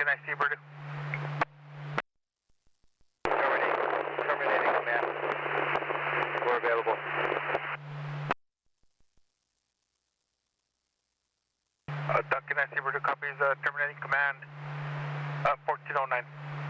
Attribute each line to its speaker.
Speaker 1: Duncan, I see Purdue.
Speaker 2: Terminating command. We're available.
Speaker 1: Duncan, I see Purdue copies terminating command 1409.